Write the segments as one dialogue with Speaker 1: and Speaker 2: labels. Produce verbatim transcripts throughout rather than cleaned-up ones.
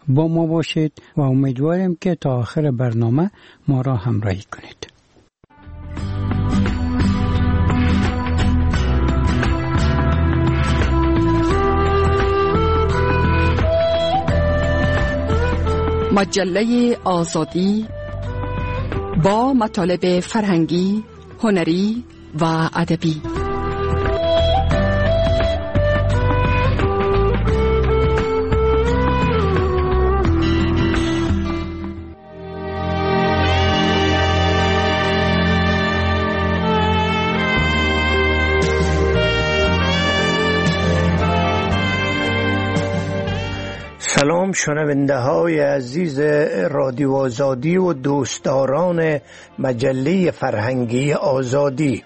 Speaker 1: با ما باشید و امیدواریم که تا آخر برنامه ما را همراهی کنید.
Speaker 2: مجله آزادی با مطالب فرهنگی، هنری و ادبی.
Speaker 3: سلام شنونده های عزیز رادیو آزادی و دوستداران مجله فرهنگی آزادی.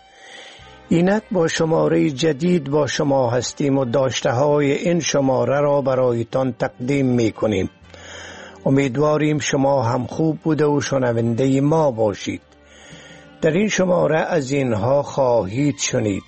Speaker 3: اینک با شماره جدید با شما هستیم و داشته های این شماره را برایتان تقدیم می کنیم. امیدواریم شما هم خوب بوده و شنونده ما باشید. در این شماره از اینها خواهید شنید: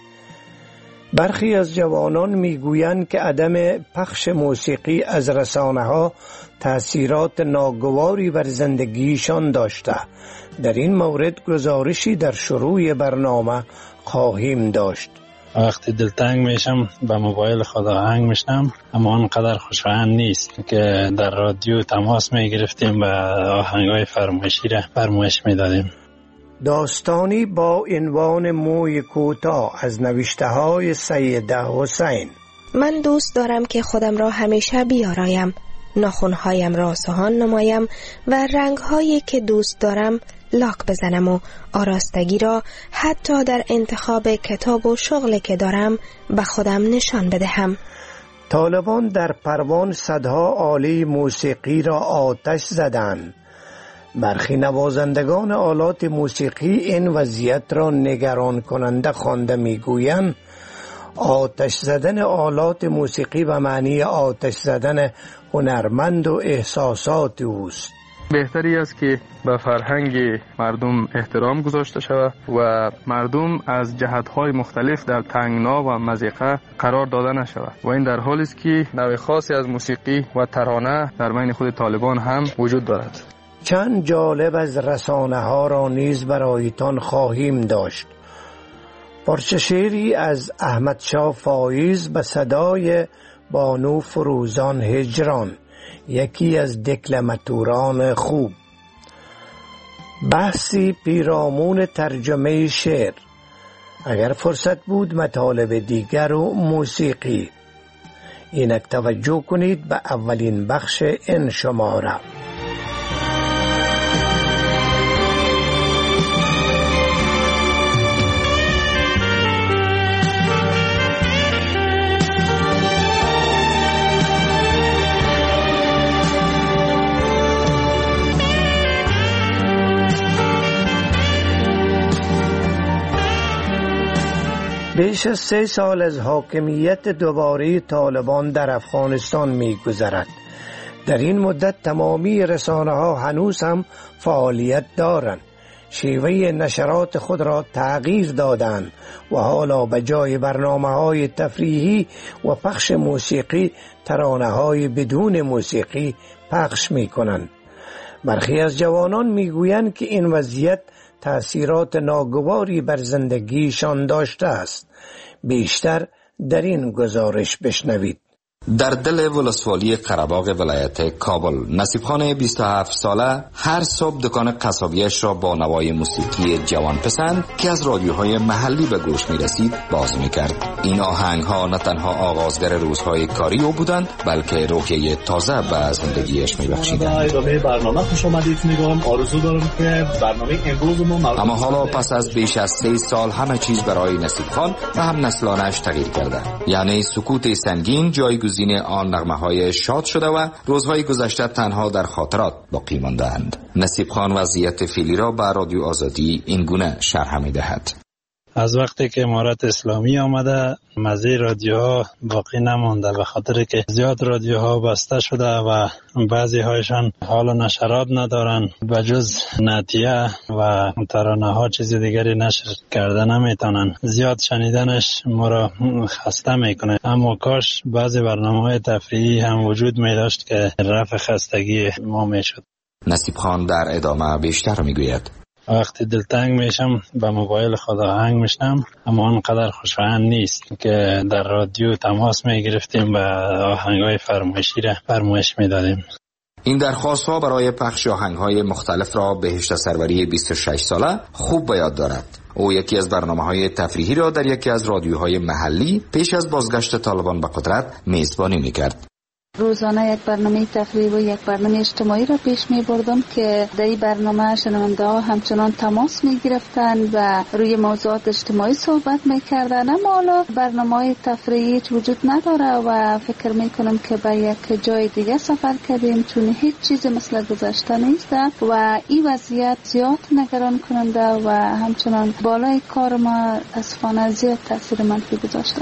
Speaker 3: برخی از جوانان میگویند که عدم پخش موسیقی از رسانه‌ها تأثیرات ناگواری بر زندگیشان داشته. در این مورد گزارشی در شروع برنامه خواهیم داشت.
Speaker 4: وقتی دلتنگ میشم به موبایل خود آهنگ میشنم، اما آنقدر خوشایند نیست که در رادیو تماس میگرفتیم و آهنگای فرمایشی را فرمایش میدادیم.
Speaker 3: داستانی با عنوان موی کوتاه از نوشته های سید حسین.
Speaker 5: من دوست دارم که خودم را همیشه بیارایم، ناخنهایم را سوهان نمایم و رنگهایی که دوست دارم لاک بزنم و آراستگی را حتی در انتخاب کتاب و شغلی که دارم به خودم نشان بدهم.
Speaker 3: طالبان در پروان صدها آله موسیقی را آتش زدند. برخی نوازندگان آلات موسیقی این وضعیت را نگران کننده خوانده میگویند آتش زدن آلات موسیقی به معنی آتش زدن هنرمند و احساسات اوست.
Speaker 6: بهتری است که به فرهنگ مردم احترام گذاشته شود و مردم از جهت‌های مختلف در تنگنا و مضیقه قرار داده نشود و این در حالی است که نوع خاصی از موسیقی و ترانه در بین خود طالبان هم وجود دارد.
Speaker 3: چند جالب از رسانه ها را نیز برایتان خواهیم داشت. پارچه شعری از احمد شاه فایز به صدای بانو فروزان هجران، یکی از دکلماتوران خوب. بحثی پیرامون ترجمه شعر. اگر فرصت بود مطالب دیگر و موسیقی. اینک توجه کنید به اولین بخش این شماره. بیش از سه سال از حاکمیت دوباره طالبان در افغانستان می گذرد. در این مدت تمامی رسانه ها هنوز هم فعالیت دارند. شیوه نشرات خود را تغییر دادند و حالا به جای برنامه های تفریحی و پخش موسیقی ترانه های بدون موسیقی پخش می کنند. برخی از جوانان می گویند که این وضعیت تأثیرات ناگواری بر زندگیشان داشته است. بیشتر در این گزارش بشنوید.
Speaker 7: در دل ولسوالی قره‌باغ ولایت کابل، نصیب خان بیست و هفت ساله هر صبح دکان قصابیش را با نوای موسیقی جوان پسند که از رادیوهای محلی به گوش می رسید باز می کرد. این آهنگ ها نه تنها آغازگر روزهای کاری او بودند بلکه روحیه تازه به زندگیش می بخشیدند.
Speaker 8: برنامه خوش آمدید میگم. آرزو دارم که برنامه امروز ما
Speaker 7: اما حالا پس از بیش از سه سال همه چیز برای نصیب خان و هم نسلانش تغییر کرده. یعنی سکوت سنگین جایگزین آن نغمه‌های شاد شده و روزهای گذشته تنها در خاطرات باقی مانده‌اند. نصیب خان وضعیت فعلی را به رادیو آزادی این گونه شرح می‌دهد.
Speaker 4: از وقتی که امارت اسلامی آمده مزه رادیوها باقی نمانده، به خاطر که زیاد رادیوها بسته شده و بعضی هایشان حال و نشرات ندارن، بجز نعتیه و ترانه ها چیز دیگری نشر کرده نمیتونن. زیاد شنیدنش ما را خسته میکنه. اما کاش بعضی برنامه‌های تفریحی هم وجود می داشت که رفع خستگی ما میشد.
Speaker 7: نصیب خان در ادامه بیشتر میگوید:
Speaker 4: وقتی دلتنگ میشم به موبایل خود آهنگ میشنم، اما آنقدر خوشایند نیست که در رادیو تماس میگرفتیم و آهنگای فرمایشی را فرمایش میدادیم.
Speaker 7: این درخواست ها برای پخش آهنگ های مختلف را بهشت سروری بیست و شش ساله خوب به یاد دارد. او یکی از برنامه های تفریحی را در یکی از رادیوهای محلی پیش از بازگشت طالبان به قدرت میزبانی میکرد.
Speaker 9: روزانه یک برنامه تفریحی و یک برنامه اجتماعی را پیش می بردم که در این برنامه شنونده ها همچنان تماس می گرفتن و روی موضوعات اجتماعی صحبت می کردن. اما حالا برنامه های تفریحی وجود نداره و فکر می کنم که به یک جای دیگه سفر کردیم، چون هیچ چیز مثل گذشته نیست و این وضعیت زیاد نگران کننده و همچنان بالای کار ما اسفانه زیاد تاثیر منفی گذاشته.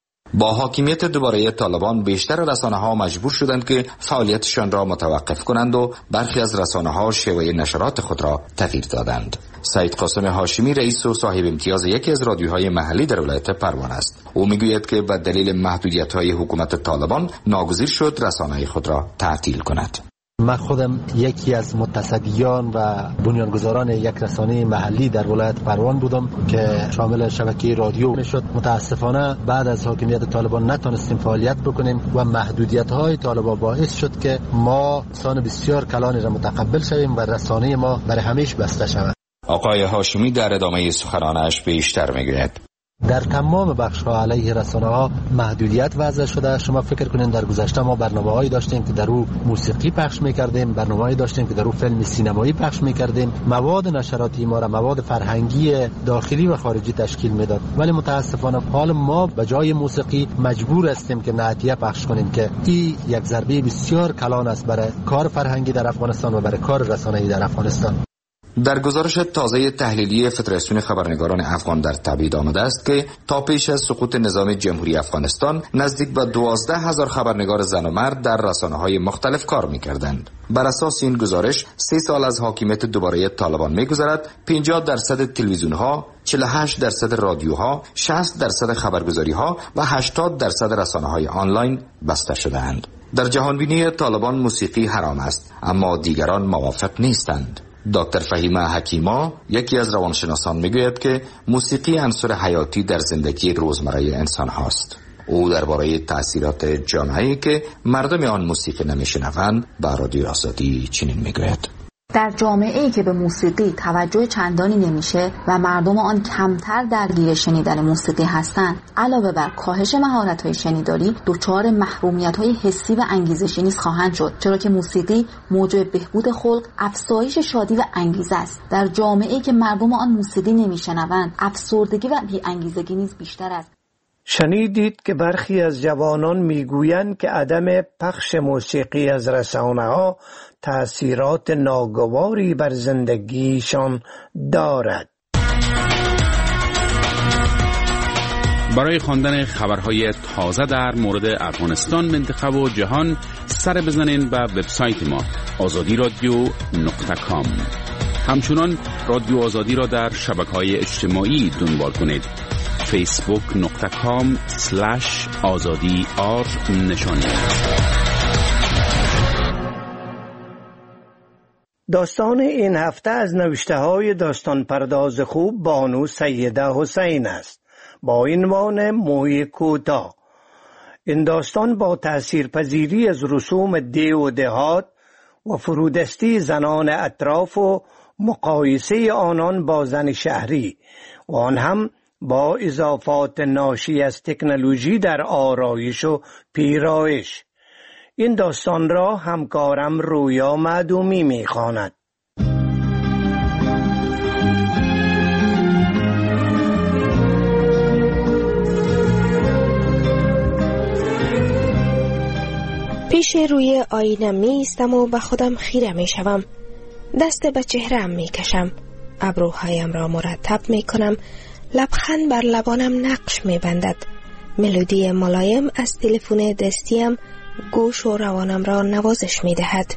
Speaker 7: با حاکمیت دوباره طالبان بیشتر رسانه‌ها مجبور شدند که فعالیتشان را متوقف کنند و برخی از رسانه‌ها شیوه نشرات خود را تغییر دادند. سید قاسم هاشمی رئیس و صاحب امتیاز یکی از رادیوهای محلی در ولایت پروان است. او میگوید که به دلیل محدودیت‌های حکومت طالبان ناگزیر شد رسانه خود را تعطیل کند.
Speaker 10: من خودم یکی از متصدیان و بنیانگذاران یک رسانه محلی در ولایت پروان بودم که شامل شبکه رادیو میشد. متاسفانه بعد از حاکمیت طالبان نتونستیم فعالیت بکنیم و محدودیت‌های طالبان باعث شد که ما سان بسیار کلانی را متقبل شویم و رسانه ما برای همیشه بسته شود.
Speaker 7: آقای هاشمی در ادامه سخنانش بیشتر میگوید:
Speaker 10: در تمام بخش‌ها علیه رسانه‌ها محدودیت وضع شده. شما فکر کنین در گذشته ما برنامه‌هایی داشتیم که در او موسیقی پخش می‌کردیم، برنامه‌هایی داشتیم که در او فیلم سینمایی پخش می‌کردیم، مواد نشراتی ما را مواد فرهنگی داخلی و خارجی تشکیل میداد. ولی متأسفانه حال ما به جای موسیقی مجبور هستیم که نعتیه پخش کنیم که این یک ضربه بسیار کلان است برای کار فرهنگی در افغانستان و برای کار رسانه‌ای در افغانستان.
Speaker 7: در گزارش تازه تحلیلی فدراسیون خبرنگاران افغان در تبعید آمده است که تا پیش از سقوط نظام جمهوری افغانستان نزدیک به دوازده هزار خبرنگار زن و مرد در رسانه‌های مختلف کار می‌کردند. بر اساس این گزارش سه سال از حاکمیت دوباره طالبان می‌گذرد، پنجاه درصد تلویزیون‌ها، چهل و هشت درصد رادیوها، شصت درصد خبرگزاری‌ها و هشتاد درصد رسانه‌های آنلاین بسته شده‌اند. در جهانبینی طالبان موسیقی حرام است، اما دیگران موافق نیستند. دکتر فهیمه حکیما یکی از روانشناسان میگوید که موسیقی عنصر حیاتی در زندگی روزمره انسان هاست. او درباره تأثیرات جامعه‌ای که مردم آن موسیقی نمیشنوند به رادیو آزادی چنین میگوید:
Speaker 11: در جامعه‌ای که به موسیقی توجه چندانی نمیشه و مردم آن کمتر درگیر شنیدن موسیقی هستند، علاوه بر کاهش مهارت‌های شنیداری، دچار محرومیت‌های حسی و انگیزشی نیز خواهند شد، چرا که موسیقی موجب بهبود خلق، افزایش شادی و انگیزه است. در جامعه‌ای که مردم آن موسیقی نمیشنوند، افسردگی و بی‌انگیزگی نیز بیشتر است.
Speaker 3: شنیدید که برخی از جوانان میگویند که عدم پخش موسیقی از رسانه‌ها تأثیرات ناگواری بر زندگیشان دارد.
Speaker 12: برای خواندن خبرهای تازه در مورد افغانستان، منطقه و جهان سر بزنین به وبسایت ما آزادی رادیو نقطه کام. همچنان رادیو آزادی را در شبکه‌های اجتماعی دنبال کنید. فیسبوک نقطه کام سلش آزادی آر نشانی.
Speaker 3: داستان این هفته از نوشته های داستان پرداز خوب بانو سیده حسین است با عنوان موی کوتاه. این داستان با تأثیرپذیری از رسوم دی و دهات و فرودستی زنان اطراف و مقایسه آنان با زن شهری و آن هم با اضافات ناشی از تکنولوژی در آرایش و پیرایش. این داستان را همکارم رویا معدومی می‌خواند.
Speaker 5: پیش روی آینه می ایستم و به خودم خیره می شوم. دست به چهره‌ام می کشم. ابروهایم را مرتب می کنم لبخند بر لبانم نقش می بندد. ملودی ملایم از تلفن دستیم گوش و روانم را نوازش می دهد.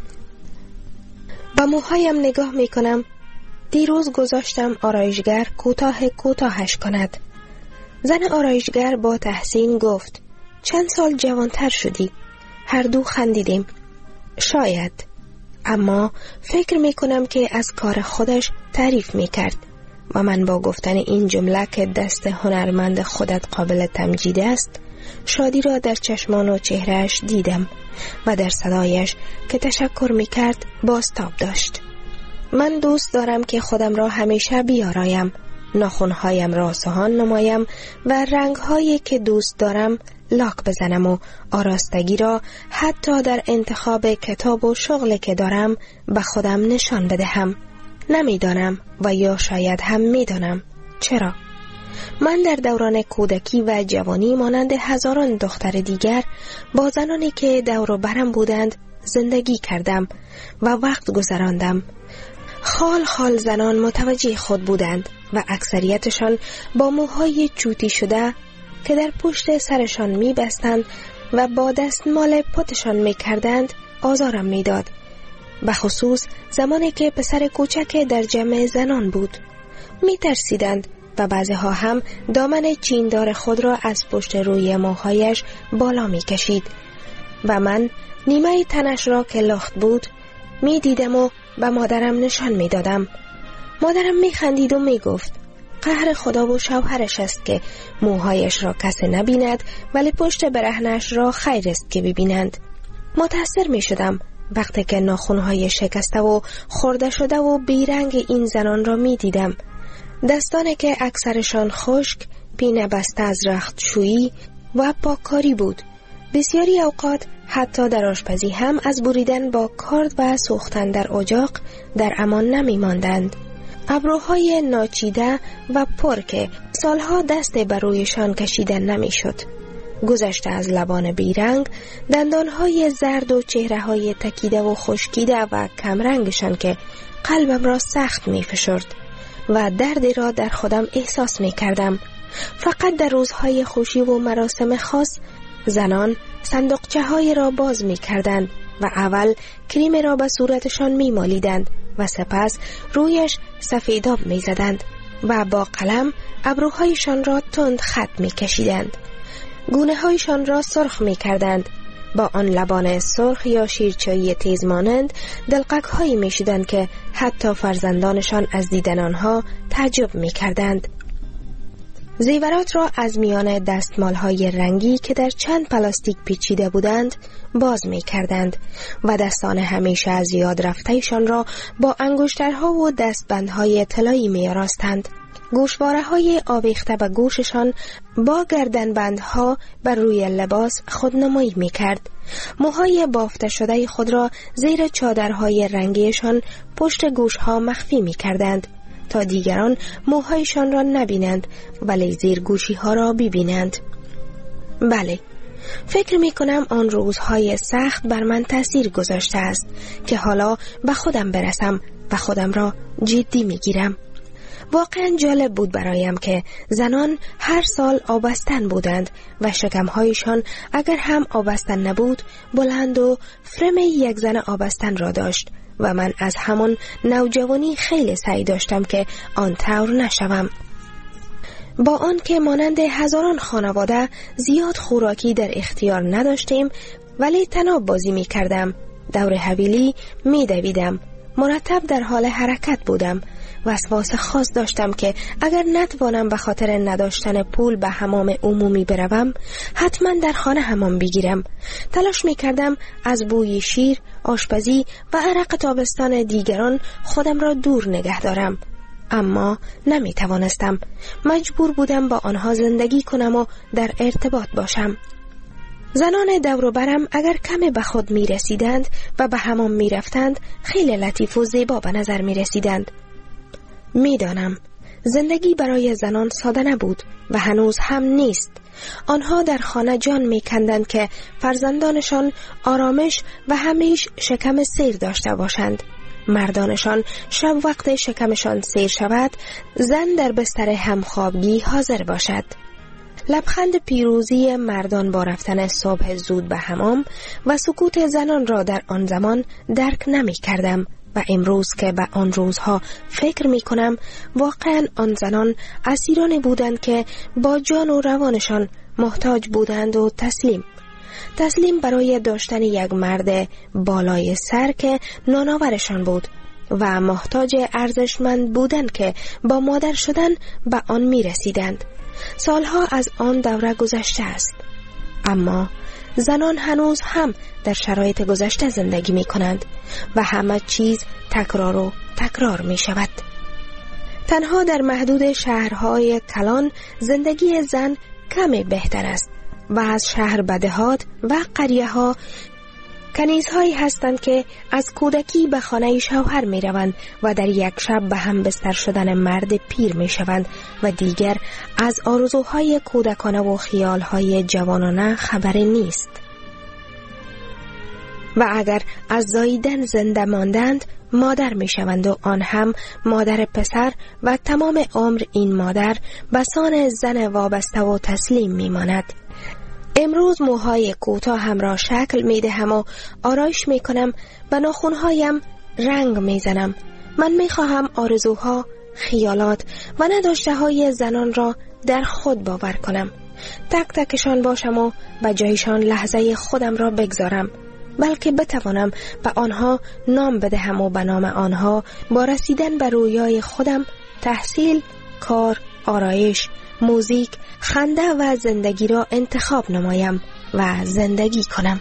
Speaker 5: با موهایم نگاه می کنم. دیروز گذاشتم آرایشگر کوتاه کوتاهش کند. زن آرایشگر با تحسین گفت چند سال جوانتر شدی؟ هر دو خندیدیم. شاید. اما فکر می کنم که از کار خودش تعریف می کرد و من با گفتن این جمله که دست هنرمند خودت قابل تمجید است شادی را در چشمان و چهرهش دیدم و در صدایش که تشکر می کرد بازتاب داشت. من دوست دارم که خودم را همیشه بیارایم، ناخنهایم را سهان نمایم و رنگهایی که دوست دارم لاک بزنم و آراستگی را حتی در انتخاب کتاب و شغلی که دارم به خودم نشان بدهم. نمیدانم و یا شاید هم میدانم چرا. من در دوران کودکی و جوانی مانند هزاران دختر دیگر با زنانی که دور و برم بودند زندگی کردم و وقت گذراندم. خال خال زنان متوجه خود بودند و اکثریتشان با موهای چوتی شده که در پشت سرشان می بستند و با دستمال پتشان می کردند آزارم می داد. بخصوص زمانی که پسر کوچک در جمع زنان بود. می ترسیدند و بعضیها هم دامن چیندار خود را از پشت روی موهایش بالا می کشید و من نیمه تنش را که لخت بود می دیدم و به مادرم نشان می دادم. مادرم می خندید و می گفت قهر خدا و شوهرش است که موهایش را کسی نبیند ولی پشت برهنش را خیر است که ببینند. متأثر می شدم وقتی که ناخنهای شکسته و خورده شده و بیرنگ این زنان را می دیدم. دستانی که اکثرشان خشک، پینه بسته از رختشویی و پاککاری بود. بسیاری اوقات حتی در آشپزی هم از بریدن با کارد و سوختن در اجاق در امان نمی ماندند. ابروهای ناچیده و پر که سالها دست بر رویشان کشیدن نمی شد. گذشته از لبان بیرنگ، دندانهای زرد و چهرههای تکیده و خشکیده و کمرنگشان که قلبم را سخت می فشرد و دردی را در خودم احساس می کردم. فقط در روزهای خوشی و مراسم خاص زنان صندوقچه های را باز می کردند و اول کریم را به صورتشان می مالیدند و سپس رویش سفیداب می زدند و با قلم ابروهایشان را تند خط می کشیدند. گونه هایشان را سرخ می کردند. با آن لبان سرخ یا شیرچایی تیز مانند دلقک هایی می شدند که حتی فرزندانشان از دیدن آنها تعجب می کردند. زیورات را از میان دستمال های رنگی که در چند پلاستیک پیچیده بودند باز می کردند و دستان همیشه از یاد رفتهشان را با انگشترها و دستبندهای طلایی می آراستند. گوشواره های آویخته به گوششان با گردنبندها بر روی لباس خودنمایی می کرد. موهای بافته شده خود را زیر چادرهای رنگیشان پشت گوشها مخفی می کردند تا دیگران موهایشان را نبینند ولی زیر گوشی ها را ببینند. بله، فکر می کنم آن روزهای سخت بر من تأثیر گذاشته است که حالا به خودم برسم و خودم را جدی می گیرم. واقعا جالب بود برایم که زنان هر سال آبستن بودند و شکمهایشان اگر هم آبستن نبود بلند و فرم یک زن آبستن را داشت و من از همان نوجوانی خیلی سعی داشتم که آن طور نشوم. با آن که مانند هزاران خانواده زیاد خوراکی در اختیار نداشتیم ولی طناب بازی می کردم، دور حویلی می دویدم، مرتب در حال حرکت بودم. وسواس خاص داشتم که اگر نتوانم به خاطر نداشتن پول به حمام عمومی بروم حتما در خانه حمام بگیرم. تلاش می کردم از بوی شیر، آشپزی و عرق تابستان دیگران خودم را دور نگه دارم، اما نمی توانستم. مجبور بودم با آنها زندگی کنم و در ارتباط باشم. زنان دور و برم اگر کمی به خود می رسیدند و به حمام می رفتند خیلی لطیف و زیبا به نظر می رسیدند. می دانم زندگی برای زنان ساده نبود و هنوز هم نیست. آنها در خانه جان می کندند که فرزندانشان آرامش و همیشه شکم سیر داشته باشند. مردانشان شب وقت شکمشان سیر شود، زن در بستر همخوابگی حاضر باشد. لبخند پیروزی مردان با رفتن صبح زود به حمام و سکوت زنان را در آن زمان درک نمی کردم و امروز که به آن روزها فکر می کنم، واقعا آن زنان اسیران بودند که با جان و روانشان محتاج بودند و تسلیم تسلیم برای داشتن یک مرد بالای سر که نانآورشان بود و محتاج ارزشمند بودند که با مادر شدن به آن می رسیدند. سالها از آن دوره گذشته است، اما زنان هنوز هم در شرایط گذشته زندگی می کنند و همه چیز تکرار و تکرار می شود. تنها در محدود شهرهای کلان زندگی زن کمی بهتر است و از شهر به دهات و قریه ها کنیزهایی هستند که از کودکی به خانه شوهر می روند و در یک شب به هم بستر شدن مرد پیر می شوند و دیگر از آرزوهای کودکانه و خیالهای جوانانه خبری نیست. و اگر از زاییدن زنده ماندند، مادر می شوند و آن هم مادر پسر و تمام عمر این مادر به سان زن وابسته و تسلیم می ماند. امروز موهای کوتاه هم را شکل می دهم و آرایش می کنم، به ناخنهایم رنگ می زنم. من می خواهم آرزوها، خیالات و نداشته های زنان را در خود باور کنم، تک تکشان باشم و به جایشان لحظه خودم را بگذارم، بلکه بتوانم به آنها نام بدهم و به نام آنها با رسیدن به رویای خودم تحصیل، کار، آرایش، موزیک، خنده و زندگی را انتخاب نمایم و زندگی کنم.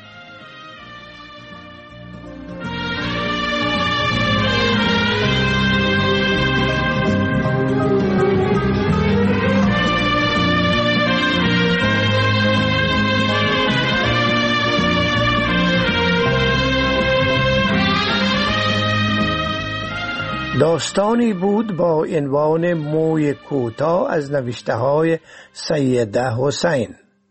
Speaker 3: داستانی بود با عنوان موی کوتاه از نوشته های سیده حسین.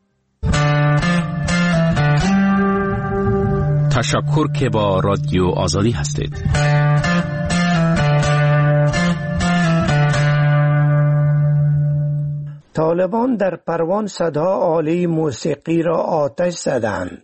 Speaker 12: تشکر که با رادیو آزادی هستید.
Speaker 3: طالبان در پروان صدها آله موسیقی را آتش زدند.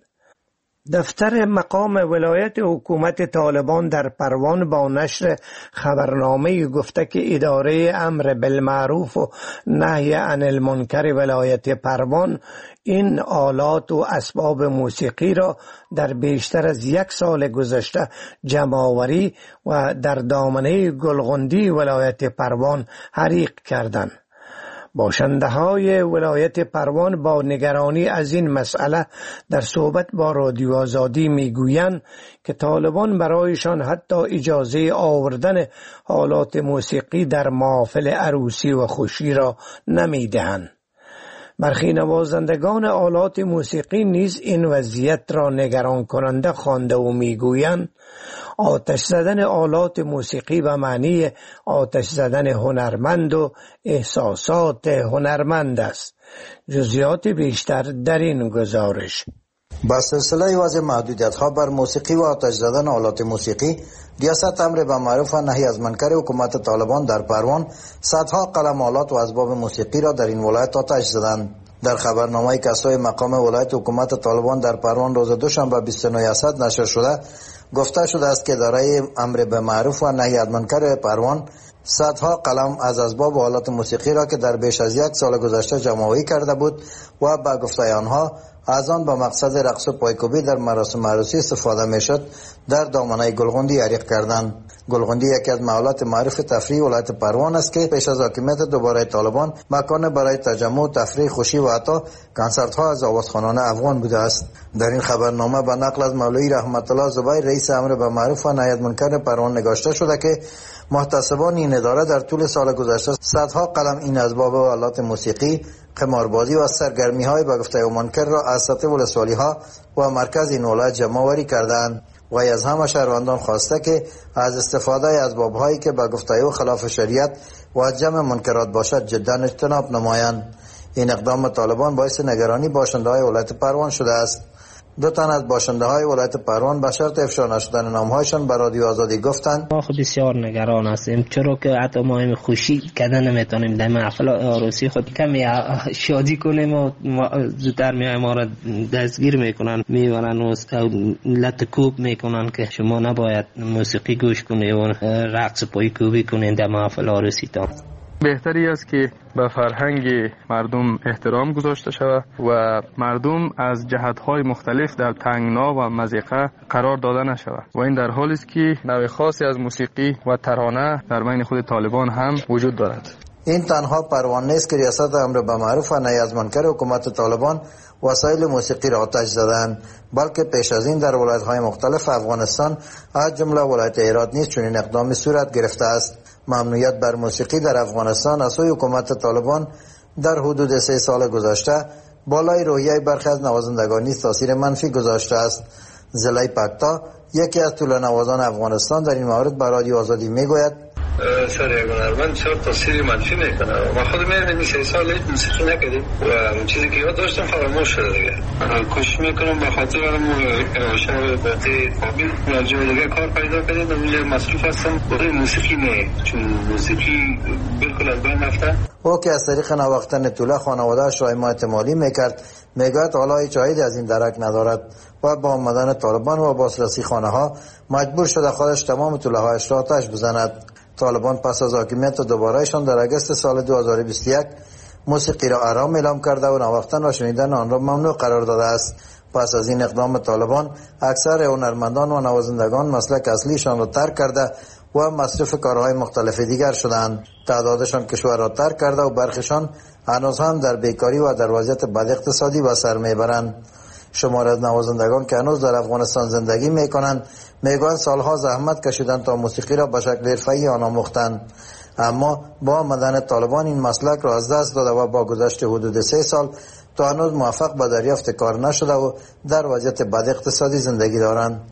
Speaker 3: دفتر مقام ولایت حکومت طالبان در پروان با نشر خبرنامه گفته که اداره امر بالمعروف و نهی عن المنکر ولایت پروان این آلات و اسباب موسیقی را در بیشتر از یک سال گذشته جمع‌آوری و در دامنه گلغندی ولایت پروان حریق کردند. باشنده های ولایت پروان با نگرانی از این مسئله در صحبت با رادیو آزادی میگویند که طالبان برایشان حتی اجازه آوردن آلات موسیقی در محافل عروسی و خوشی را نمیدهند. برخی نوازندگان آلات موسیقی نیز این وضعیت را نگران کننده خوانده و میگویند آتش زدن آلات موسیقی به معنی آتش زدن هنرمند و احساسات هنرمند است. جزئیات بیشتر در این گزارش.
Speaker 13: با سلسله وضع محدودیت ها بر موسیقی و آتش زدن آلات موسیقی، ریاست امر بالمعروف و نهی از منکر حکومت طالبان در پروان صدها قلم آلات و اسباب موسیقی را در این ولایت آتش زدند. در خبرنامه کسای مقام ولایت حکومت طالبان در پروان روز دوشنبه بیست و نه اسد نشر شده گفته شده است که اداره امر بالمعروف و نهی از منکر پروان صدها قلم از اسباب و آلات موسیقی را که در بیش از یک سال گذشته جمع‌آوری کرده بود و به گفته آنها از آن به مقصد رقص و پایکوبی در مراسم عروسی استفاده میشد در دامنه گلغندی حریق کردند. گلغندی یکی از محلات معروف تفریح ولایت پروان است که پیش از حاکمیت دوباره طالبان مکان برای تجمع، تفریح، خوشی و حتی کنسرت ها از آوازخوانان افغان بوده است. در این خبرنامه به نقل از مولوی رحمت الله زبیر رئیس امر بالمعروف و نهی از منکر پروان نگاشته شده که محتسبان این اداره در طول سال گذشته صدها قلم این اسباب و آلات موسیقی، قماربازی و سرگرمی های به گفته منکر را از سطح ولسوالی ها و مرکز این ولایت جمع آوری کردند و از همه شهروندان خواسته که از استفاده از اسباب هایی که به گفته او خلاف شریعت و جمع منکرات باشد جدا اجتناب نمایند. این اقدام طالبان باعث نگرانی باشنده های ولایت پروان شده است. دو تن از باشنده های ولایت پروان به شرط افشا نشدن نامهایشان به رادیو آزادی گفتند
Speaker 14: ما خود بسیار نگران هستیم، چرا که حتی ما هم خوشی کردن نمیتونیم در محفل عروسی خود کمی شادی کنیم و زودتر میایم ما را دستگیر میکنن، میبرن و لط کوب میکنن که شما نباید موسیقی گوش کنید و رقص پای کوبی کنید در محفل عروسی تا.
Speaker 6: بهتری است که به فرهنگ مردم احترام گذاشته شود و مردم از جهت‌های مختلف در تنگنا و مضیقه قرار داده نشود و این در حالی است که نوع خاصی از موسیقی و ترانه در بین خود طالبان هم وجود دارد.
Speaker 13: این تنها پروان نیست که ریاست امر به معروف و نهی از منکر حکومت طالبان وسایل موسیقی را آتش زدند، بلکه پیش از این در ولایت‌های مختلف افغانستان از جمله ولایت هرات نیز چنین اقدامی صورت گرفته است. ممنوعیت بر موسیقی در افغانستان از سوی حکومت طالبان در حدود سه سال گذشته بالای روحیه برخی از نوازندگان نیز تاثیر منفی گذاشته است. زلای پکتا یکی از طلوع‌نوازان افغانستان در این مورد به رادیو آزادی میگوید
Speaker 15: سر یک هنرمند چرا تاثیر منفی میکنه. ما خود میبینیم سه سال هیچ موسیقی نکردیم و اون چیزی که یاد داشتم فراموش شده دیگه. کوشش میکنم به خاطر برم شهر باطی قابل و جای دیگه کار پیدا کنیم و اونجا مصروف هستم برای موسیقی نه، چون موسیقی بالکل از بین رفته.
Speaker 13: او که از طریق نواختن طوله خانواده‌اش را حمایت مالی میکرد میگوید حالا هیچ عایدی از این درک ندارد و با آمدن طالبان و بازرسی خانه ها مجبور شده خودش تمام طوله هایش را آتش بزند. طالبان پس از حاکمیت دوبارهشان در اگست سال دو هزار و بیست و یک موسیقی را حرام اعلام کرده و نواختن و شنیدن آن را ممنوع قرار داده است. پس از این اقدام طالبان اکثر هنرمندان و نوازندگان مسلک اصلیشان را ترک کرده و مصروف کارهای مختلف دیگر شدند. تعدادشان کشور را ترک کرده و برخیشان هنوز هم در بیکاری و در وضعیت بد اقتصادی به سر میبرند. شمار از نوازندگان که هنوز در افغانستان زندگی میکنند میگویند سالها زحمت کشیدند تا موسیقی را به شکل حرفه‌ای آن آموختند، اما با آمدن طالبان این مسلک را از دست داده و با گذشت حدود سه سال تا هنوز موفق به دریافت کار نشده و در وضعیت بد اقتصادی زندگی دارند.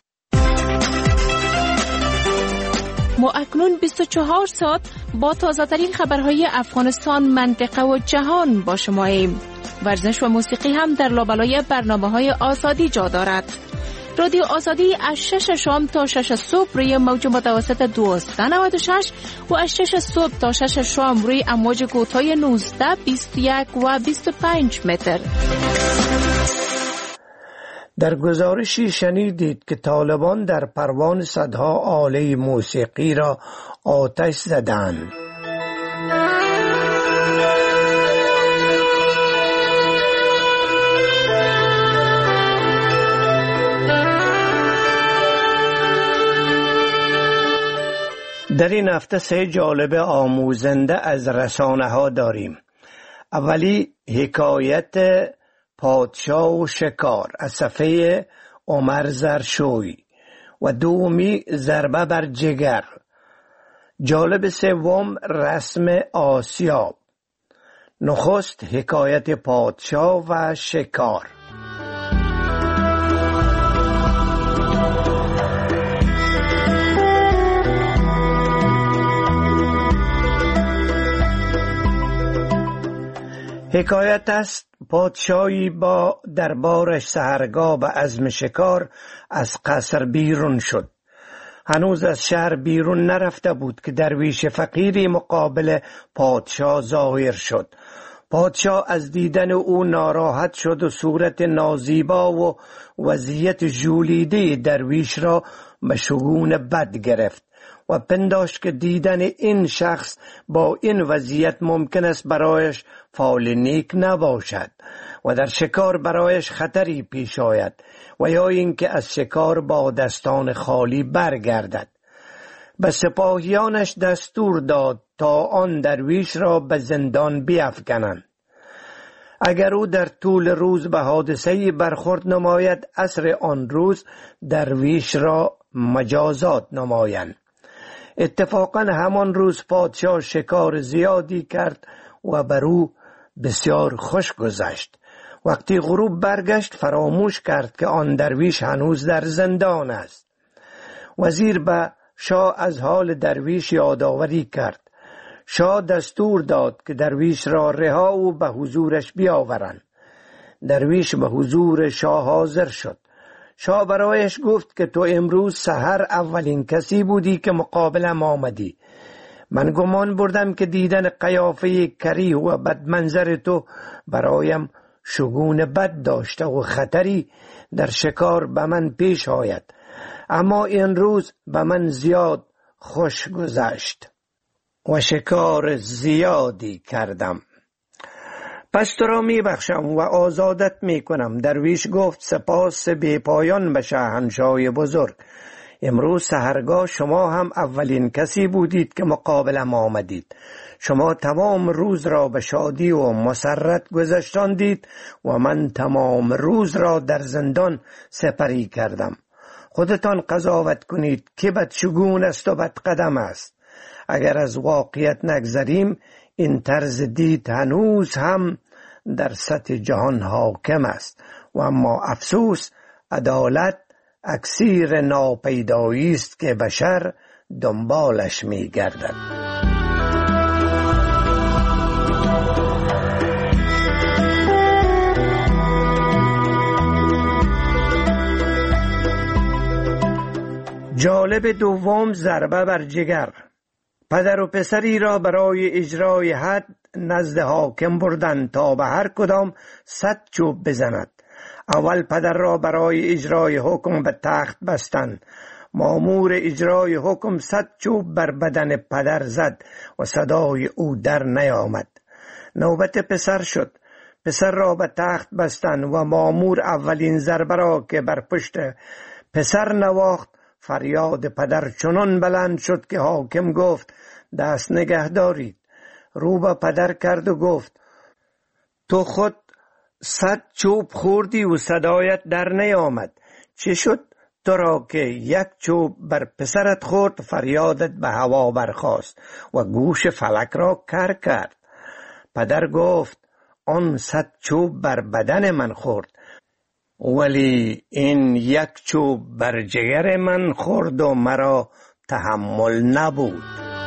Speaker 16: ما اکنون بیست و چهار ساعت با تازه‌ترین خبرهای افغانستان، منطقه و جهان با شماییم. ورزش و موسیقی هم در لابلای برنامه‌های آزادی جا دارد. رادیو آزادی از شش شام تا شش صبح روی موج متوسط دویست و نود و شش و از شش صبح تا شش شام روی امواج کوتاه نوزده، بیست و یک و بیست و پنج متر.
Speaker 3: در گزارشی شنیدید که طالبان در پروان صدها آله موسیقی را آتش زدند. در این هفته سه جالب آموزنده از رسانه ها داریم. اولی حکایت پادشاه و شکار از صفحه عمر زرشوی و دومی ضربه بر جگر. جالب سوم رسم آسیاب. نخست حکایت پادشاه و شکار. حکایت است پادشاهی با دربارش سحرگاه به عزم شکار از قصر بیرون شد. هنوز از شهر بیرون نرفته بود که درویش فقیری مقابل پادشاه ظاهر شد. پادشاه از دیدن او ناراحت شد و صورت نازیبا و وضعیت ژولیده درویش را به شگون بد گرفت و پنداشت که دیدن این شخص با این وضعیت ممکن است برایش فال نیک نباشد و در شکار برایش خطری پیش آید و یا اینکه از شکار با دستان خالی برگردد. به سپاهیانش دستور داد تا آن درویش را به زندان بیفکنند. اگر او در طول روز به حادثه‌ای برخورد نماید، عصر آن روز درویش را مجازات نمایند. اتفاقا همان روز پادشاه شکار زیادی کرد و بر او بسیار خوش گذشت. وقتی غروب برگشت فراموش کرد که آن درویش هنوز در زندان است. وزیر به شاه از حال درویش یادآوری کرد. شاه دستور داد که درویش را رها و به حضورش بیاورند. درویش به حضور شاه حاضر شد. شاه برایش گفت که تو امروز سحر اولین کسی بودی که مقابلم آمدی. من گمان بردم که دیدن قیافه کریه و بدمنظر تو برایم شگون بد داشته و خطری در شکار به من پیش آید، اما این روز به من زیاد خوش گذشت و شکار زیادی کردم. پس تو را می بخشم و آزادت می کنم. درویش گفت سپاس بی پایان به شاهنشاه بزرگ. امروز سحرگاه شما هم اولین کسی بودید که مقابلم آمدید. شما تمام روز را به شادی و مسرت گذشتاندید و من تمام روز را در زندان سپری کردم. خودتان قضاوت کنید که بدشگون است و بدقدم است. اگر از واقعیت نگذریم این طرز دید هنوز هم در سطح جهان حاکم است و اما افسوس عدالت اکسیر ناپیدایی است که بشر دنبالش می گردد. جالب دوم ضربه بر جگر. پدر و پسری را برای اجرای حد نزد حاکم بردند تا به هر کدام صد چوب بزند. اول پدر را برای اجرای حکم به تخت بستند. مامور اجرای حکم صد چوب بر بدن پدر زد و صدای او در نیامد. نوبت پسر شد. پسر را به تخت بستند و مامور اولین ضربه را که بر پشت پسر نواخت، فریاد پدر چنان بلند شد که حاکم گفت دست نگه دارید. رو به پدر کرد و گفت تو خود صد چوب خوردی و صدایت در نیامد. چه شد تو را که یک چوب بر پسرت خورد فریادت به هوا برخاست و گوش فلک را کر کرد؟ پدر گفت آن صد چوب بر بدن من خورد، ولی این یک چوب بر جگر من خورد و مرا تحمل نبود.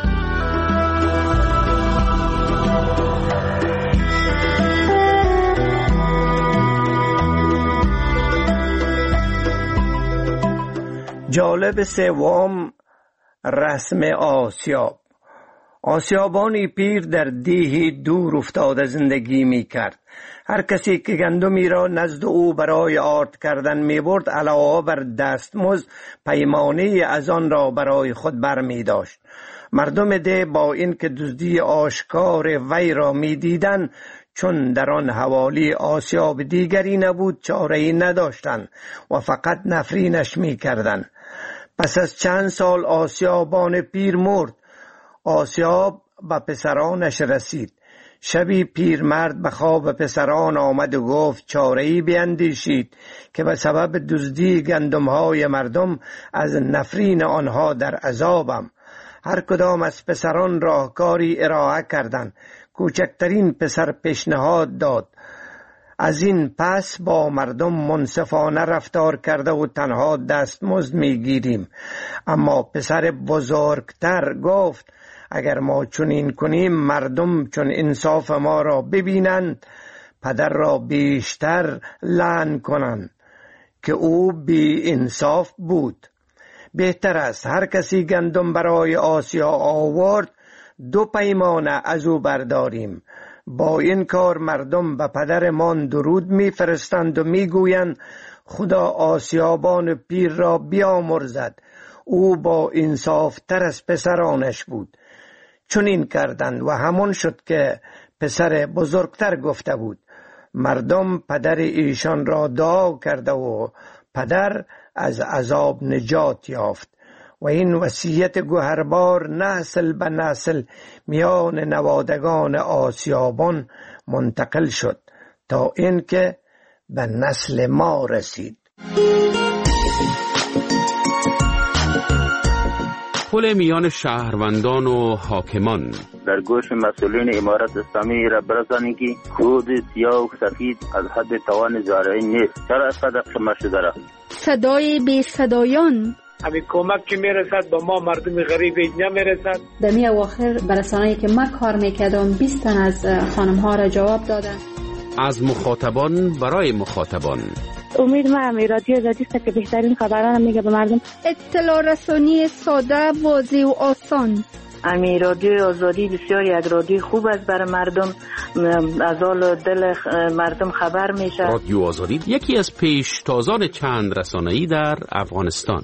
Speaker 3: جالب سوم رسم آسیاب. آسیابانی پیر در دیهی دور افتاده زندگی می کرد. هر کسی که گندمی را نزد او برای آرد کردن می برد علاوه بر دستمزد پیمانه از آن را برای خود بر می داشت. مردم ده با این که دزدی آشکار وی را می دیدن، چون در آن حوالی آسیاب دیگری نبود چاره‌ای نداشتند و فقط نفرینش می کردن. پس از چند سال آسیابان پیر مرد. آسیاب به پسرانش رسید. شبی پیرمرد به خواب پسران آمد و گفت چاره‌ای بیندیشید که به سبب دزدی گندم‌های مردم از نفرین آنها در عذابم. هر کدام از پسران راهکاری ارائه کردند. کوچکترین پسر پیشنهاد داد از این پس با مردم منصفانه رفتار کرده و تنها دستمزد میگیریم. اما پسر بزرگتر گفت اگر ما چنین کنیم مردم چون انصاف ما را ببینند پدر را بیشتر لعن کنند که او بی انصاف بود. بهتر است هر کسی گندم برای آسیا آورد دو پیمانه از او برداریم. با این کار مردم به پدرمان درود میفرستند و میگویند خدا آسیابان پیر را بیامرزد، او با انصاف تر از پسرانش بود. چون این کردند و همون شد که پسر بزرگتر گفته بود. مردم پدر ایشان را دعا کرده و پدر از عذاب نجات یافت و این وصیت گوهربار نسل به نسل میان نوادگان آسیابان منتقل شد تا اینکه به نسل ما رسید.
Speaker 12: پل میان شهروندان و حاکمان.
Speaker 17: در گوش مسئولین امارت اسلامی را برسانید که کود سیاه و سفید از حد توان زارعی نیست. چرا صدق شما شده را؟
Speaker 18: صدای بی صدایان
Speaker 19: همین کمک که میرسد با ما مردم غریب اینجا میرسد.
Speaker 20: در می اواخر برسانه‌ای که من کار میکردم بیست تن از خانم ها را جواب دادن.
Speaker 12: از مخاطبان برای مخاطبان
Speaker 21: امید ما هم رادیو آزادی است که بهترین خبران میگه به مردم.
Speaker 18: اطلاع رسانی ساده، واضح و آسان.
Speaker 22: امی رادیو آزادی بسیار یک رادیو خوب است برای مردم، از حال دل مردم خبر میشه.
Speaker 12: رادیو آزادی یکی از پیشتازان چند رسانه‌ای در افغانستان.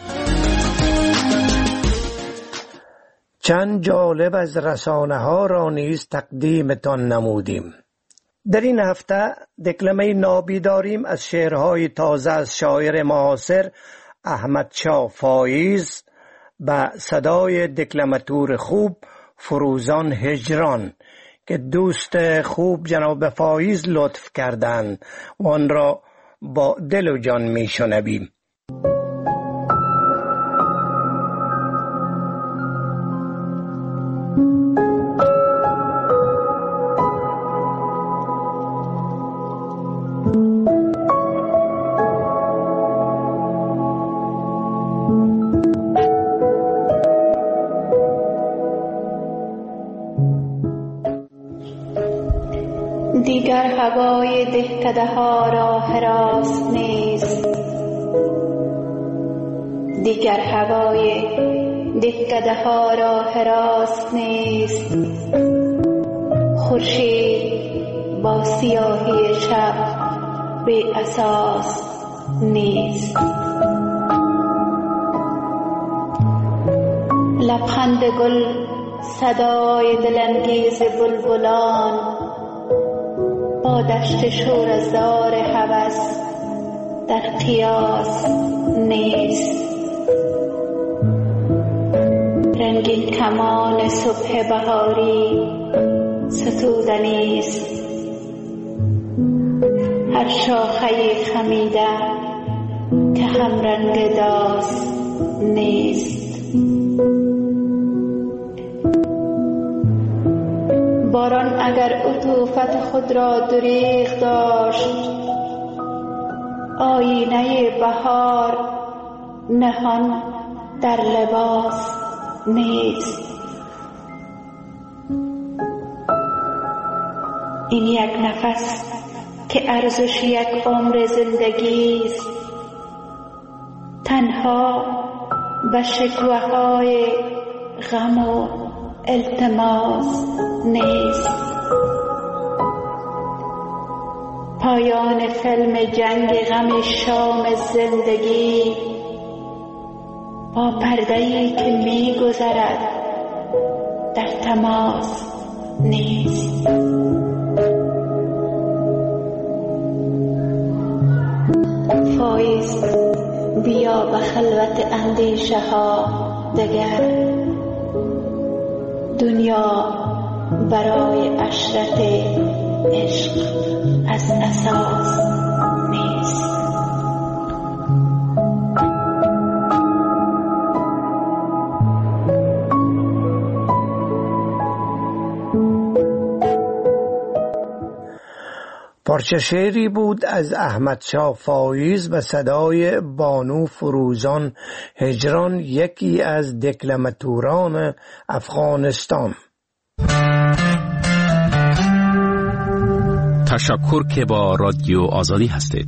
Speaker 3: چند جالب از رسانه ها را نیز تقدیمتان نمودیم. در این هفته دکلمه نابی داریم از شعرهای تازه از شاعر معاصر احمد شاه فایز به صدای دکلماتور خوب فروزان هجران که دوست خوب جناب فایز لطف کردند و آن را با دل و جان می شنویم.
Speaker 23: دیگر هوای دهکده ها را حراس نیست، دیگر هوای دهکده ها را حراس نیست. خورشید با سیاهی شب بی اساس نیست. لبخند گل صدای دلانگیز بلبلان با دشت شوره‌زار هوس در قیاس نیست. رنگین کمان صبح بهاری ستودنی است، هر شاخه خمیده که هم رنگ داس نیست. باران اگر عطوفت خود را دریغ داشت، آینه بهار نهان در لباس نیست. این یک نفس که ارزش یک عمر زندگی است، تنها به شکوه‌های غم و التماس نیست. پایان فیلم جنگ غم شام زندگی با پرده‌ای که می گذرد در تماس نیست. فایز بیا به خلوت اندیشه ها دگر، دنیا برای عشرت عشق از اساس نیست.
Speaker 3: پارچه شعری بود از احمد شاه فایز به صدای بانو فروزان هجران، یکی از دکلماتوران افغانستان.
Speaker 12: تشکر که با رادیو آزادی هستید.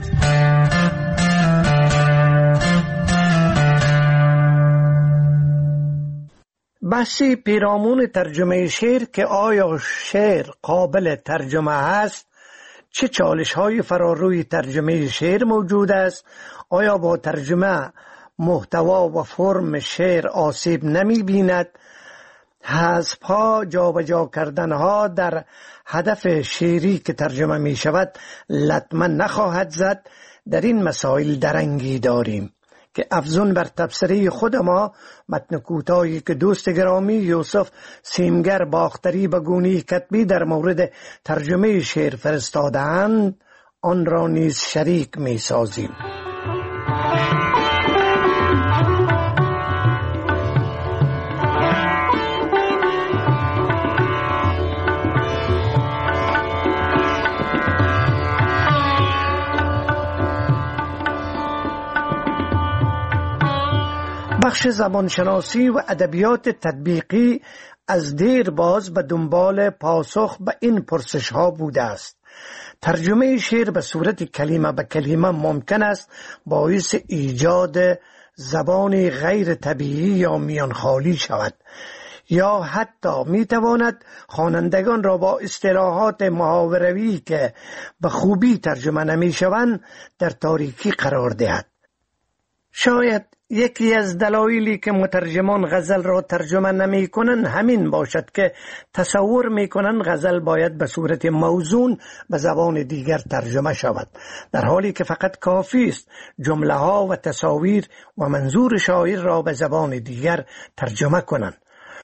Speaker 3: بحثی پیرامون ترجمه شعر که آیا شعر قابل ترجمه است، چه چالش های فراروی ترجمه شعر موجود است، آیا با ترجمه محتوا و فرم شعر آسیب نمی بیند، حذف ها جابجا کردن ها در هدف شعری که ترجمه می شود لطمه نخواهد زد. در این مسائل درنگی داریم که افزون بر تبصره خود ما متن کوتاهی که دوست گرامی یوسف سیمگر باختری به گونه کتبی در مورد ترجمه شعر فرستاده‌اند آن را نیز شریک می سازیم. بخش زبانشناسی و ادبیات تطبیقی از دیر باز به دنبال پاسخ به این پرسش ها بوده است. ترجمه شعر به صورت کلمه به کلمه ممکن است باعث ایجاد زبانی غیر طبیعی یا میانخالی شود، یا حتی میتواند خوانندگان را با اصطلاحات محاوره‌ای که به خوبی ترجمه نمیشوند در تاریکی قرار دهد. شاید یکی از دلایلی که مترجمان غزل را ترجمه نمی کنند همین باشد که تصور می کنند غزل باید به صورت موزون به زبان دیگر ترجمه شود، در حالی که فقط کافی است جمله ها و تصاویر و منظور شاعر را به زبان دیگر ترجمه کنند.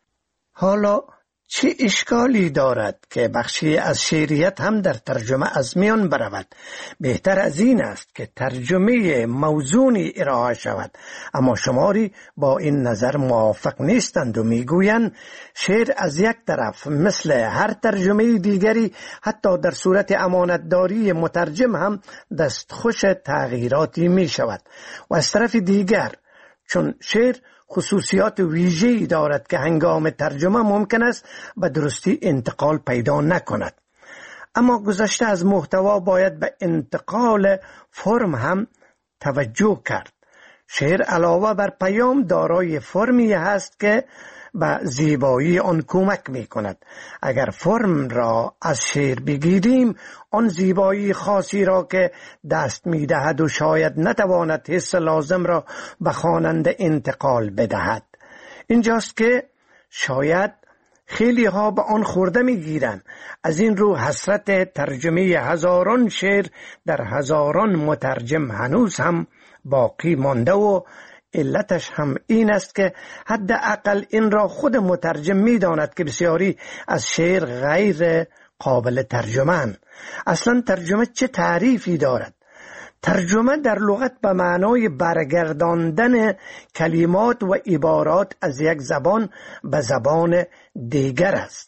Speaker 3: حالا چه اشکالی دارد که بخشی از شعریت هم در ترجمه از میان برود؟ بهتر از این است که ترجمه موزونی ارائه شود، اما شماری با این نظر موافق نیستند و میگویند شعر از یک طرف مثل هر ترجمه دیگری حتی در صورت امانتداری مترجم هم دستخوش تغییراتی می شود، و از طرف دیگر چون شعر خصوصیات ویژه‌ای دارد که هنگام ترجمه ممکن است به درستی انتقال پیدا نکند. اما گذشته از محتوا باید به انتقال فرم هم توجه کرد. شعر علاوه بر پیام دارای فرمی هست که به زیبایی آن کمک می کند. اگر فرم را از شعر بگیریم، آن زیبایی خاصی را که دست می دهد و شاید نتواند حس لازم را به خواننده انتقال بدهد. اینجاست که شاید خیلی ها به آن خورده می گیرن. از این رو حسرت ترجمه هزاران شعر در هزاران مترجم هنوز هم باقی مانده و علتش هم این است که حداقل این را خود مترجم می داند که بسیاری از شعر غیر قابل ترجمه. اصلا ترجمه چه تعریفی دارد؟ ترجمه در لغت به معنای برگرداندن کلمات و عبارات از یک زبان به زبان دیگر است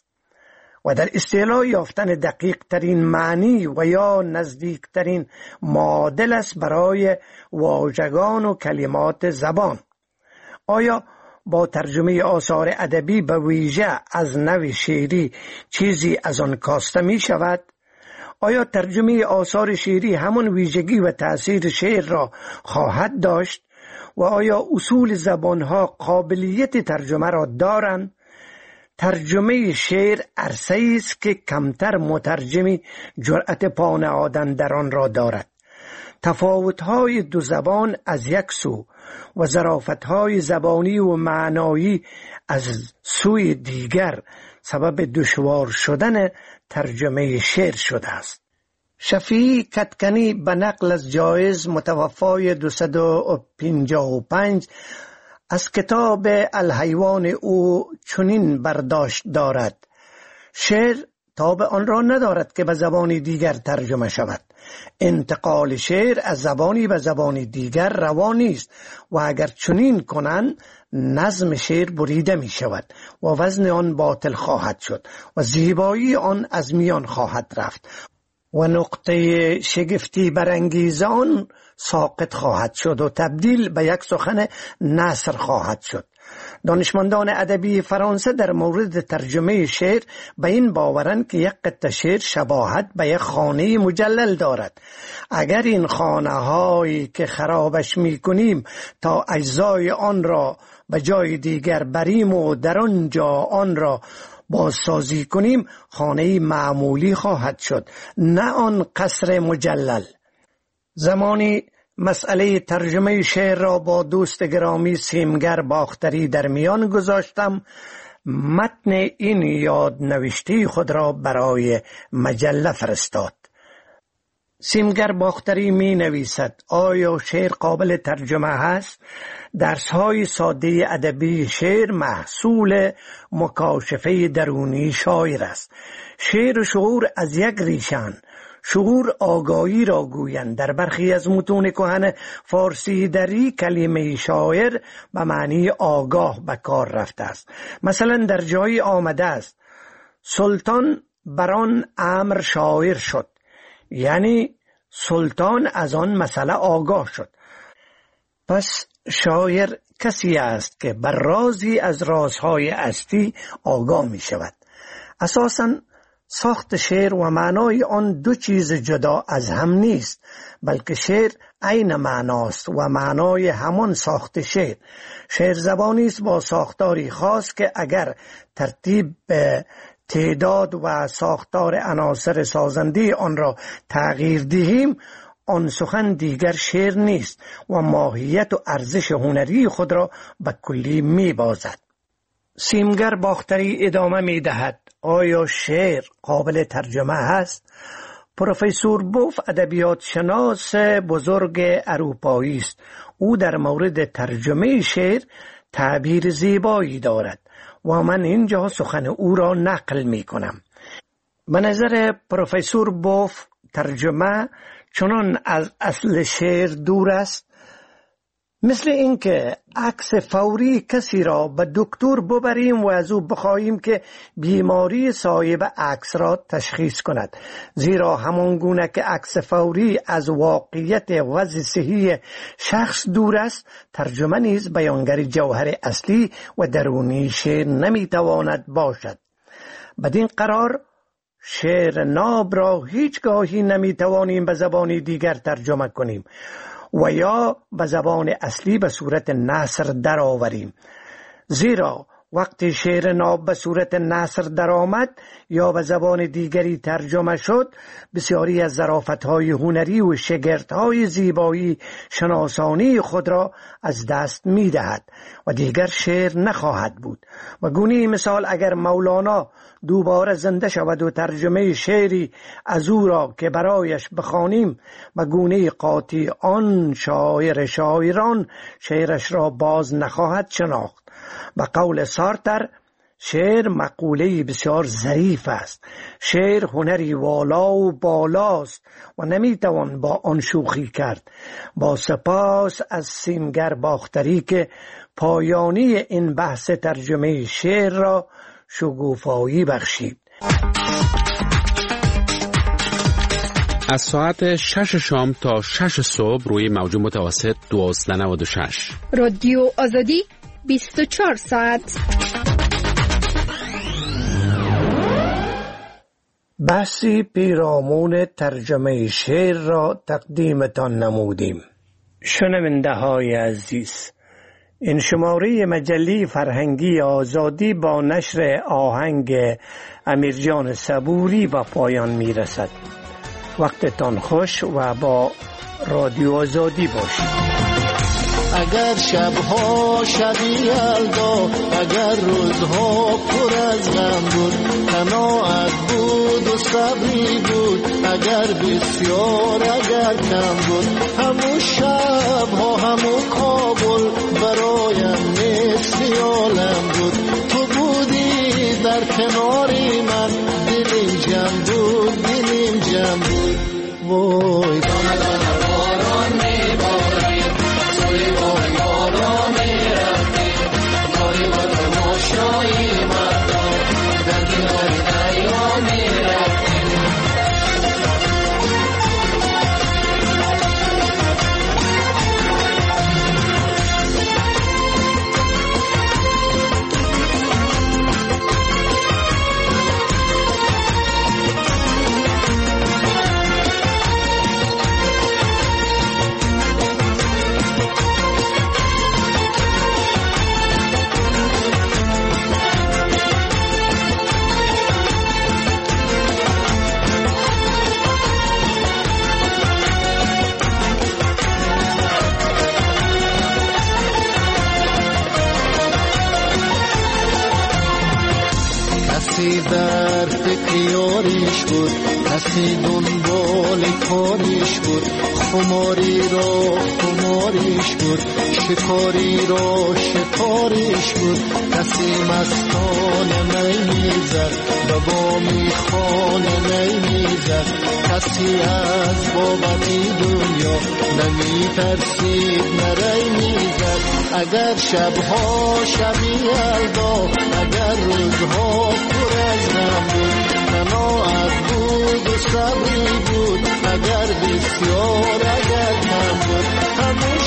Speaker 3: و در اصطلاح یافتن دقیق ترین معنی و یا نزدیک ترین معادل است برای واژگان و کلمات زبان. آیا با ترجمه آثار ادبی به ویژه از نوع شعری چیزی از آن کاسته می شود؟ آیا ترجمه آثار شعری همون ویژگی و تأثیر شعر را خواهد داشت؟ و آیا اصول زبانها قابلیت ترجمه را دارند؟ ترجمه شعر عرصه‌ای است که کمتر مترجمی جرأت پا نهادن در آن را دارد. تفاوت‌های دو زبان از یک سو و ظرافت‌های زبانی و معنایی از سوی دیگر سبب دشوار شدن ترجمه شعر شده است. شفیعی کدکنی به نقل از جایز متوفای دویست و پنجاه و پنج از کتاب الحیوان او چنین برداشت دارد: شعر تاب آن را ندارد که به زبانی دیگر ترجمه شود. انتقال شعر از زبانی به زبانی دیگر روا نیست و اگر چنین کنند نظم شعر بریده می شود و وزن آن باطل خواهد شد و زیبایی آن از میان خواهد رفت و نقطه شگفتی برانگیز آن ساقط خواهد شد و تبدیل به یک سخن نثر خواهد شد. دانشمندان ادبی فرانسه در مورد ترجمه شعر به این باورند که یک قطعه شعر شباهت به یک خانه مجلل دارد. اگر این خانه هایی که خرابش می کنیم تا اجزای آن را به جای دیگر بریم و در آنجا آن را بازسازی کنیم، خانه معمولی خواهد شد، نه آن قصر مجلل. زمانی مسئله ترجمه شعر را با دوست گرامی سیمگر باختری در میان گذاشتم. متن این یاد نوشته خود را برای مجله فرستاد. سیمگر باختری می نویسد: آیا شعر قابل ترجمه هست؟ درس‌های ساده ادبی شعر محصول مکاشفه درونی شاعر است. شعر و شعور از یک ریشن. شعور آگاهی را گویند. در برخی از متون کهن فارسی دری کلمه شاعر به معنی آگاه به کار رفته است. مثلا در جایی آمده است: سلطان بران امر شاعر شد، یعنی سلطان از آن مسئله آگاه شد. پس شاعر کسی است که بر رازی از رازهای هستی آگاه می شود. اساساً ساخت شعر و معنای آن دو چیز جدا از هم نیست، بلکه شعر عین معناست و معنای همان ساخت شعر. شعر زبانی است با ساختاری خاص که اگر ترتیب به تعداد و ساختار عناصر سازنده آن را تغییر دهیم، آن سخن دیگر شعر نیست و ماهیت و ارزش هنری خود را به کلی می بازد. سیمگر باختری ادامه می دهد: آیا شعر قابل ترجمه هست؟ پروفسور بوف ادبیات شناس بزرگ اروپایی است. او در مورد ترجمه شعر تعبیر زیبایی دارد و من اینجا سخن او را نقل می کنم. به نظر پروفسور بوف ترجمه چنان از اصل شعر دور است مثل اینکه عکس فوری کسی را به دکتر ببریم و از او بخواهیم که بیماری صاحب عکس را تشخیص کند، زیرا همان گونه که عکس فوری از واقعیت وضع صحی شخص دور است، ترجمه نیز بیانگر جوهر اصلی و درونی شعر نمیتواند باشد. بدین قرار شعر ناب را هیچگاهی نمیتوانیم به زبان دیگر ترجمه کنیم و یا به زبان اصلی به صورت نثر درآوریم، زیرا وقتی شعر ناب به صورت نثر درآمد یا به زبان دیگری ترجمه شد، بسیاری از ظرافت‌های هنری و شگفت‌های زیبایی شناسانی خود را از دست می‌دهد و دیگر شعر نخواهد بود. و گونه مثال اگر مولانا دوباره زنده شود و ترجمه شعری از او را که برایش بخوانیم، و گونه قاطی آن شاعر شاعران شعرش را باز نخواهد شناخت. به قول سارتر، شعر مقوله بسیار ظریف است. شعر هنری والا و بالاست و نمیتوان با آن شوخی کرد. با سپاس از سیمگر باختری که پایانی این بحث ترجمه شعر را شگوفایی بخشید.
Speaker 12: از ساعت شش شام تا شش صبح روی موج متوسط دوازده نود و شش
Speaker 18: رادیو آزادی بیست و چهار ساعت.
Speaker 3: بحثی پیرامون ترجمه شعر را تقدیمتان نمودیم. شنونده های عزیز، این شماره مجله فرهنگی آزادی با نشر آهنگ امیرجان صبوری به پایان می رسد. وقتتان خوش و با رادیو آزادی باشید.
Speaker 1: اگر شبها شبی یلدا، اگر روزها پر از غم بود، قناعت بود و صبری بود، اگر بسیار اگر کم بود، همون شبها همون کابل برایم مثل عالم بود. تو بودی در کناری من، دلیم جمع بود دلیم جمع بود. وای دانه دانه باران میباریم، توی با یارا میرفتیم، یاری با تماشایی مردم در کنار دریا میرفتیم. کسی در فکر یاریش بود، کسی دنبال کاریش بود، خماری را خماریش بود، شکاری را شکاریش بود. کسی مستانه می میزد، به بامی خانه می میزد، کسی از بابتی دنیا نمی ترسید نری میزد. اگر شبها شبی یلدا، اگر روزها پر از غم بود، قناعت بود و صبری بود، اگر بسیار اگر کم بود، همون